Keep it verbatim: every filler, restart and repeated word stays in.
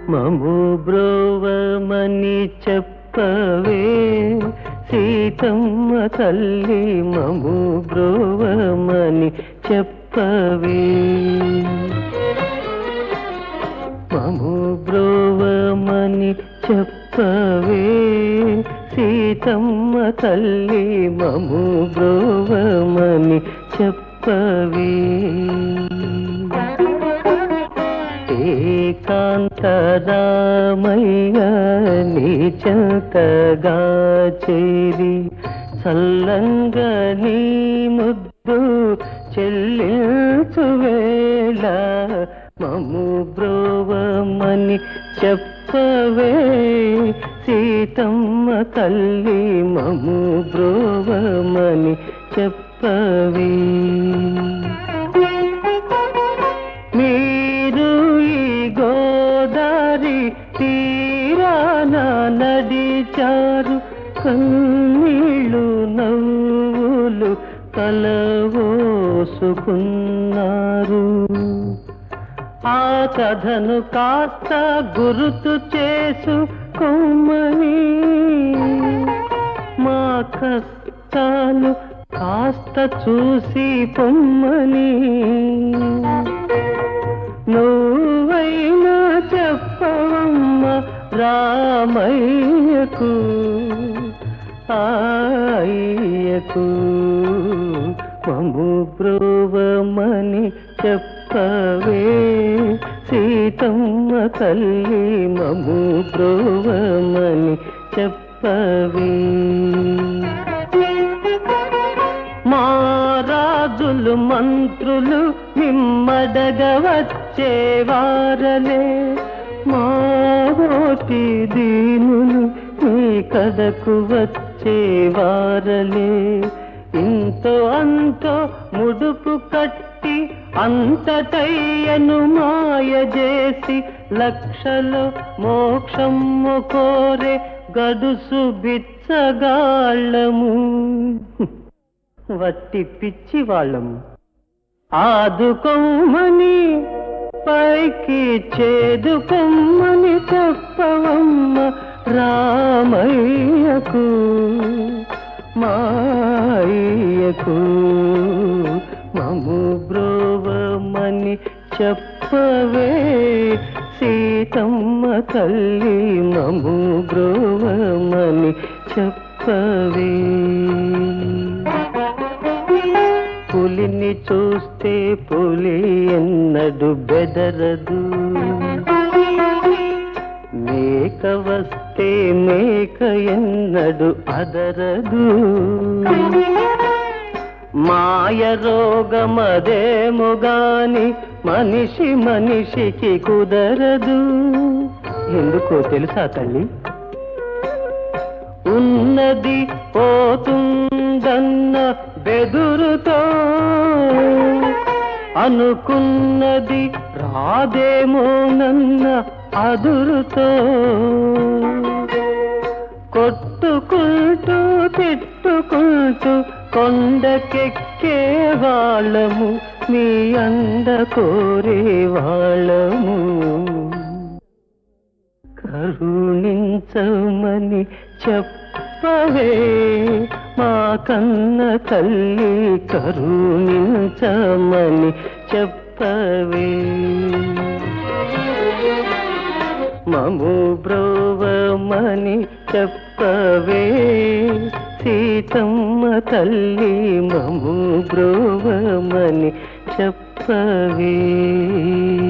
మము బ్రోవమని చెప్పవే సీతమ్మ తల్లి, మము బ్రోవమని చెప్పవే. మము బ్రోవమని చెప్పవే సీతమ్మ తల్లి, మము బ్రోవమని చెప్పవే. ఏకాంతరామయ్య నీ చెంతగా చేరి చల్లంగా నీ ముద్దు చెల్లించు వేళ, మము బ్రోవమని చెప్పవే సీతమ్మ తల్లి, మము బ్రోవమని చెప్పవే. మీరు ఈ గోదారి తీరాన నడిచారు, కన్నీళ్ళు నవ్వులు కలవోసుకున్నారు. ఆ కథను కాస్త గుర్తు చేసుకోమని, మా కష్టాలు కాస్త చూసి పొమ్మని, నువ్వైనా చెప్పవమ్మ రామయ్యకు ఆయకు, మము బ్రోవమని చెప్పవే సీతమ్మ తల్లి, మము బ్రోవమని చెప్పవే. మా రాజులు మంత్రులు మిమ్మడగ వచ్చేవారలే, మా ఓటి దీనులు మీ కడకు వచ్చేవారలే. ఇంతో అంతో ముడుపు కట్టి అంతటయ్యను మాయ చేసి, లక్షలో మోక్షము కోరే గడుసు బిచ్చగాళ్ళము, వట్టి పిచ్చి వాళ్ళము. ఆదుకొమ్మని పైకి చేదుకొమ్మని చెప్పవమ్మ రామయ్యకు మాయ్యకు, మము బ్రోవమని చెప్పవే సీతమ్మ తల్లి, మము బ్రోవమని చెప్పవే. పులిని చూస్తే పులి ఎన్నడు బెదరదు, మేక వస్తే మేక ఎన్నడు అదరదు. మాయ రోగమదేమో గాని మనిషి మనిషికి కుదరదు. ఎందుకో తెలుసా తల్లి? ఉన్నది పోతుందన్న బెదురుతో, అనుకున్నది రాదేమోనన్న అదురుతో, కొట్టుకుంటూ తిట్టుకుంటూ కొండకెక్కే వాళ్ళము, మీ అండ కోరే వాళ్ళము. కరుణించమని చెప్పవే మా కన్న తల్లి, కరుణించమని చెప్పవే. మము బ్రోవమని చెప్పవే సీతమ్మ తల్లి, మము బ్రోవమని చెప్పవే.